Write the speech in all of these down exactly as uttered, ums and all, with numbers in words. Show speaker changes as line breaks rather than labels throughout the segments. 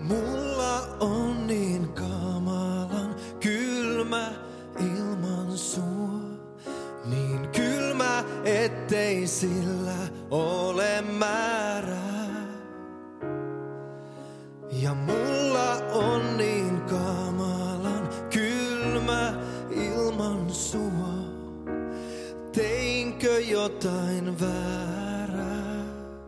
Mulla on niin kamalan kylmä ilman sua. Niin kylmä, ettei sillä ole määrää. Ja mulla on niin kamalan kylmä ilman sua. Teinkö jotain väärää?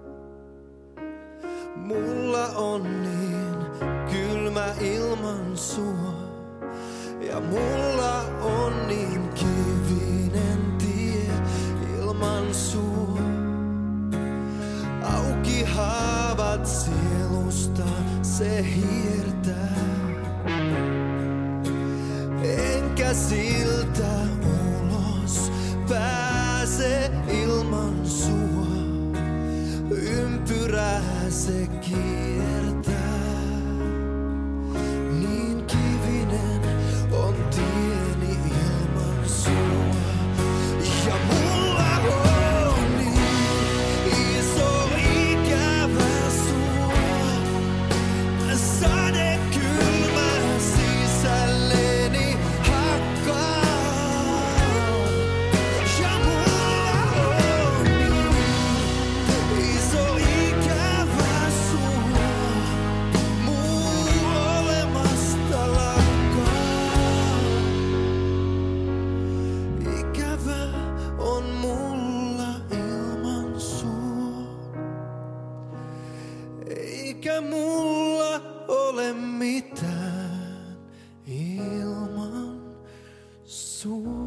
Mulla on niin kylmä ilman sua. Ja mulla on niin kivinen tie ilman sua. Auki haavat sielusta se hiertää. Enkä siltä ulos pääse ilman sua. Ympyrää se kiertää. Niin kivinen on tieni ilman sua. Ja mulla on niin iso ikävä sua. Sade kylmä sisälleni hakkaa. Ja mulla on niin iso ikävä sua. Muu olemasta lakkaa. Ikävä on mulla ilman sua. Eikä mulla ole mitään ilman sua.